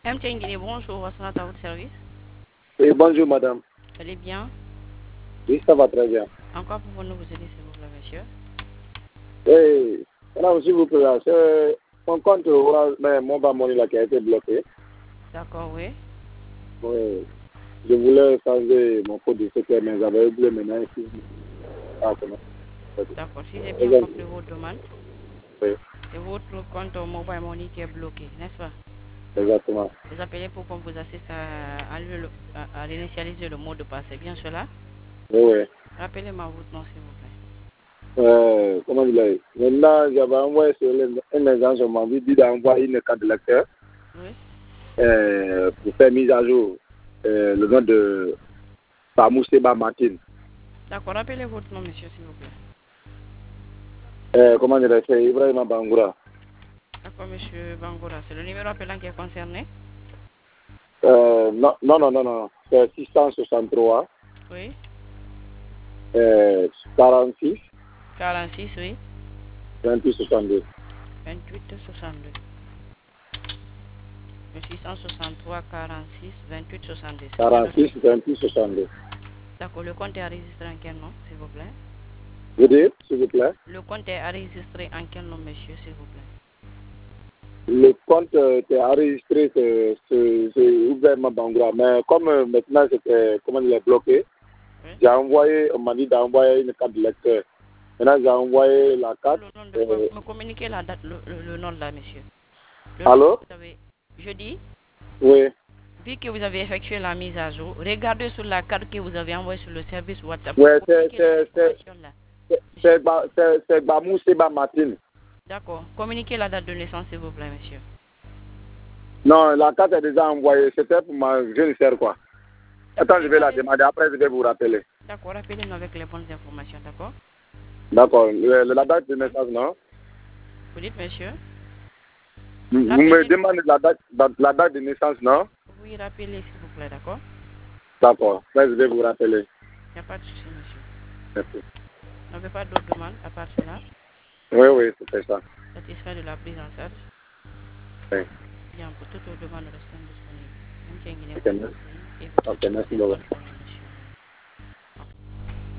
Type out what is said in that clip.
MTN Guinée, bonjour, Wassanat à votre service. Oui, bonjour madame. Allez bien. Oui, ça va très bien. Encore pouvons-nous vous aider, s'il vous plaît, monsieur? Oui, madame, s'il vous plaît, c'est mon compte Orange, mais mon Money là qui a été bloqué. D'accord, oui. Oui, je voulais changer mon code de secret, mais j'avais oublié maintenant ici. Ah, comment? D'accord, si j'ai bien compris votre demande, Oui, c'est votre compte Mobile Money qui est bloqué, n'est-ce pas? exactement. Vous appelez pour qu'on vous assiste à réinitialiser le mot de passe, c'est bien cela? Oui, oui. Rappelez-moi votre nom, s'il vous plaît. Comment dire? Maintenant, j'avais envoyé sur un message, on m'a dit d'envoyer une carte de lecteur Oui. pour faire mise à jour le nom de Pamou Seba Martin. D'accord, rappelez votre nom, monsieur, s'il vous plaît. Comment dire? C'est Ibrahima Bangoura. D'accord, monsieur Bangoura, c'est le numéro appelant qui est concerné? Non, non, non, non, non. C'est 663 Oui. 46 46, oui. 28 62. 28 62. Le 663 46 28 62. C'est bien le... 46 28 62. D'accord, le compte est enregistré en quel nom, s'il vous plaît? Vous dites, s'il vous plaît? Le compte est enregistré en quel nom, monsieur, s'il vous plaît? Le compte était enregistré, c'est Ibrahima Bangoura. Mais comme maintenant, c'était, comment il est bloqué, Oui. j'ai envoyé, on m'a dit d'envoyer une carte de lecteur. Maintenant, j'ai envoyé la carte. Le nom de quoi? Vous me communiquez la date, le nom de là, monsieur. Le nom Allô? que vous avez... Je dis, Oui. vu que vous avez effectué la mise à jour, regardez sur la carte que vous avez envoyée sur le service WhatsApp. Ouais, Communiquez les informations là. c'est Bamou Seba Martin. D'accord. Communiquez la date de naissance, s'il vous plaît, monsieur. Non, la carte est déjà envoyée. C'était pour ma jeune sœur, quoi. Attends, je vais la demander. Après, je vais vous rappeler. D'accord, rappelez-nous avec les bonnes informations, d'accord? D'accord. La date de naissance, non? Vous dites, monsieur? Vous me demandez la date de naissance, non? Oui, rappelez, s'il vous plaît, d'accord? D'accord. Après, je vais vous rappeler. Il n'y a pas de souci, monsieur. Merci. Vous n'avez pas d'autres demandes à part cela? Oui, oui, c'était ça. Satisfait de la prise en charge? Oui. Bien, pour toutes vos demandes restantes disponibles. Même si Ok, et votre merci beaucoup. bonne